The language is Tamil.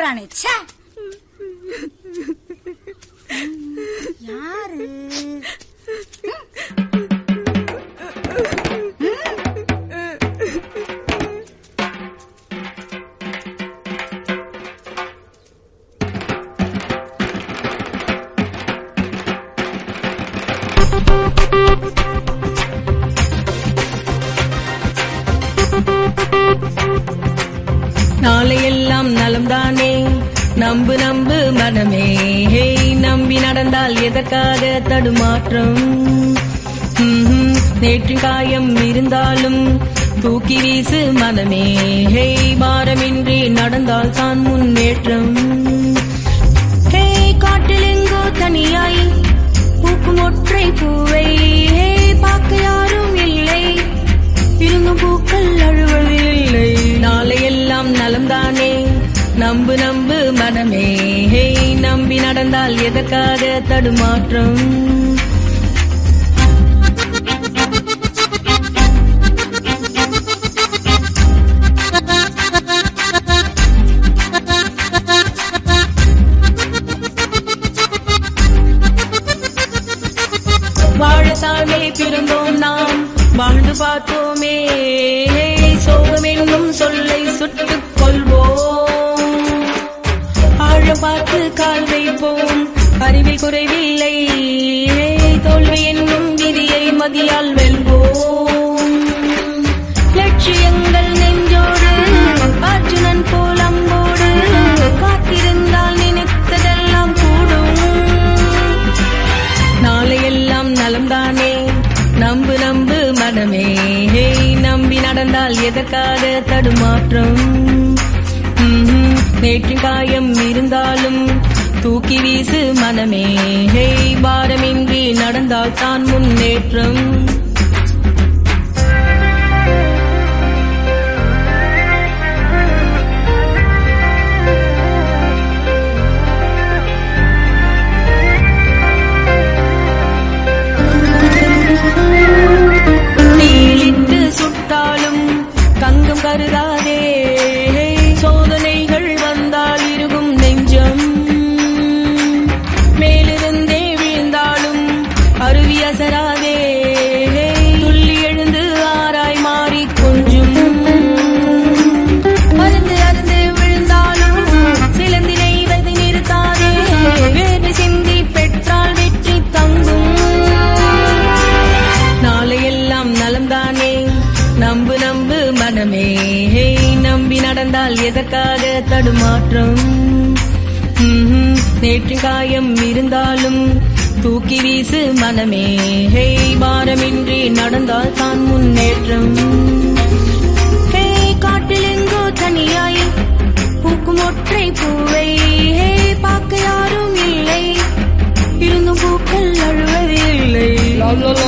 போறானே. யாரு நாளையெல்லாம் நலம்தானே, நம்பு நம்பு மனமே. நம்பி நடந்தால் எதற்காக தடுமாற்றம்? நேற்று காயம் இருந்தாலும் தூக்கி வீசு மனமே. பாரமின்றி நடந்தால் தான் முன்னேற்றம். காட்டில் எங்கோ தனியாய் பூக்கும் ஒற்றை பூவை பார்க்க யாரும் இல்லை, இருந்தும் பூக்கள் அழுவது இல்லை. நாளையெல்லாம் நலம்தானே, நம்பு நம்பு மனமே. நம்பி நடந்தால் எதற்காக தடுமாற்றம்? வாழத்தாமே பிறந்தோம் நாம், வாழ்ந்து பார்த்தோமே. சோகம் என்னும் சொல்லை சுட்டுக் கொள்வோம், ஆழ பார்த்து கால் வைப்போம், அறிவில் குறைவில்லை. தோல்வி என்னும் விதியை மதியால் வெல்வோம். லட்சியங்கள் நெஞ்சோடு அர்ஜுனன் போல் அம்போடு காத்திருந்தால் நினைத்ததெல்லாம் கூடும். நாளையெல்லாம் நலம்தானே, நம்பு நம்பு மனமே. நம்பி நடந்தால் எதற்காக தடுமாற்றம்? நேற்று காயம் இருந்தாலும் தூக்கி வீசு மனமே. பாரமின்றி நடந்தால் தான் முன்னேற்றம். நீலிட்டு சுட்டாலும் தங்கம் கருதாதே, சோதனைகள் வந்தால் இருக்கும் நெஞ்சம். மேலிருந்தே வீழ்ந்தாலும் அருவி அசராதே, துள்ளி எழுந்து ஆராய் மாறி கொஞ்சும். அருந்து அருந்து விழுந்தாலும் சிலந்தினை வந்து நிறுத்தாதே, வேறு சிந்தி பெற்றால் வெற்றி தங்கும். நாளையெல்லாம் நலம்தானே, நம்பு நம்பு மனமே. நம்பி நடந்தால் எதற்காக தடுமாற்றம்? நேற்று காயம் இருந்தாலும் தூக்கி வீசு மனமே. பாரமின்றி நடந்தால் தான் முன்னேற்றம். காட்டில் எங்கோ தனியாய் பூக்கும் ஒற்றை பூவை பார்க்க யாரும் இல்லை, இருந்தும் பூக்கள் அழுவது இல்லை.